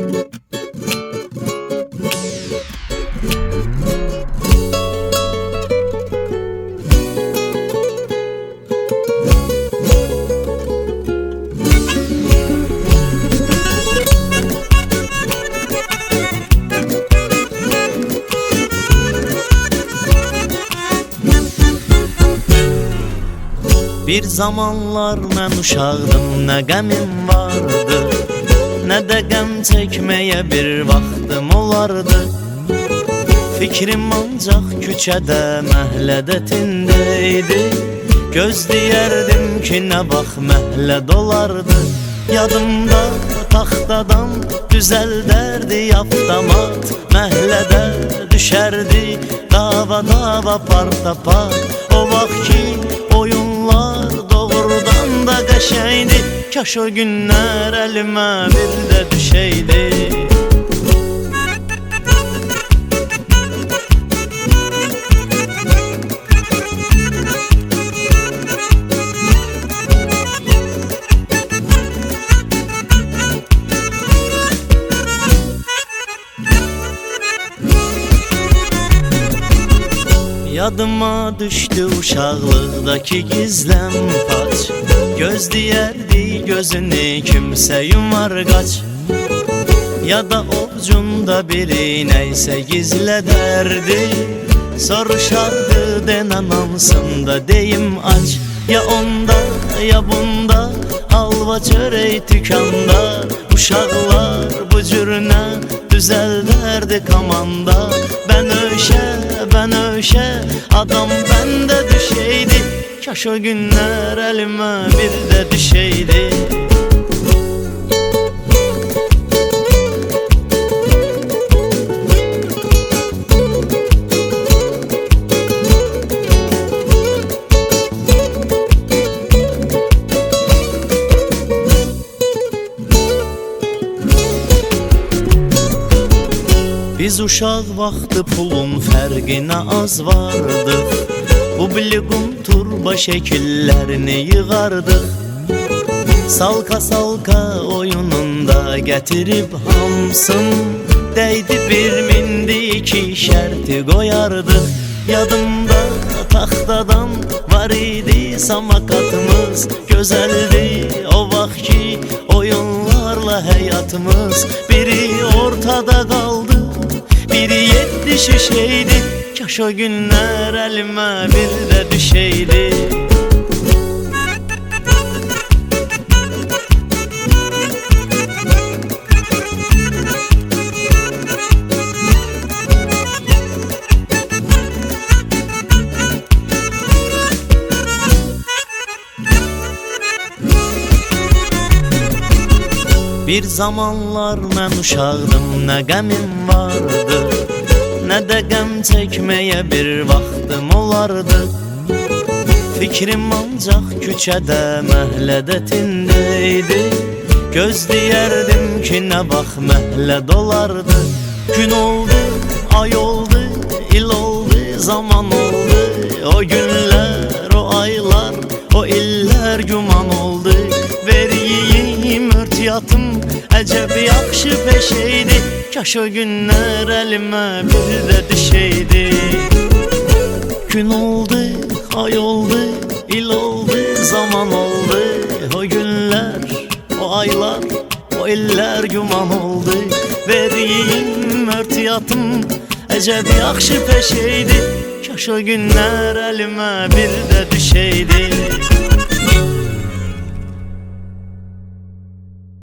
Bir zamanlar mən uşaqdım, nə qəmim vardı, nə də qəm çəkməyə bir vaxtım olardı. Fikrim ancaq küçədə, məhəllədə tindəydi. Gözləyərdim ki, nə vaxt məhəllə dolardı. Yadımda taxtadan düzəldərdi avtomat, məhəllədə düşərdi dava partapar. O vaxt ki oyunlar doğrudan da qəşəngdi, kaş o günlər əlimə bir də düşəydi. Yadıma düşdü uşaqlıqdakı gizləm paç, gözləyərdi gözünü kimsə yumarqaç. Ya da ovcunda biri nəysə gizlədərdi, soruşardı denən ansında deyim aç. Ya onda ya bunda halva çörək tükanda, uşaqlar bu cürünə düzəldərdi komanda. Bən öşə adam bəndə düşəydi, kaş o günlər əlimə bir də düşəydi. Biz uşaq vaxtı pulun fərqinə az vardıq, bu biliqun turba şəkillərini yığardıq. Salka oyununda gətirib hamsın, dəydi bir mindi ki şərti qoyardıq. Yadımda taxtadan var idi samakatımız, gözəldi o vaxt ki oyunlarla həyatımız. Biri ortada qaldı, biri yetdi şişeydi, kaş o günlər əlimə bir də düşəydi. Bir zamanlar mən uşaqdım, nə qəmim vardı, nə də qəm çəkməyə bir vaxtım olardı. Fikrim ancaq küçədə, məhəllədə tindəydi. Gözləyərdim ki, nə vaxt məhəllə dolardı. Gün oldu, ay oldu, il oldu, zaman oldu. O günlər, o aylar, o illər güman oldu. Veriyim örtiyatım, əcəb yaxşı peşəydi, kaş o günlər əlimə bir də düşəydi. Gün oldu, ay oldu, il oldu, zaman oldu. O günlər, o aylar, o illər güman oldu. Veriyim örtiyatım, əcəb yaxşı peşəydi, kaş o günlər əlimə bir də düşəydi.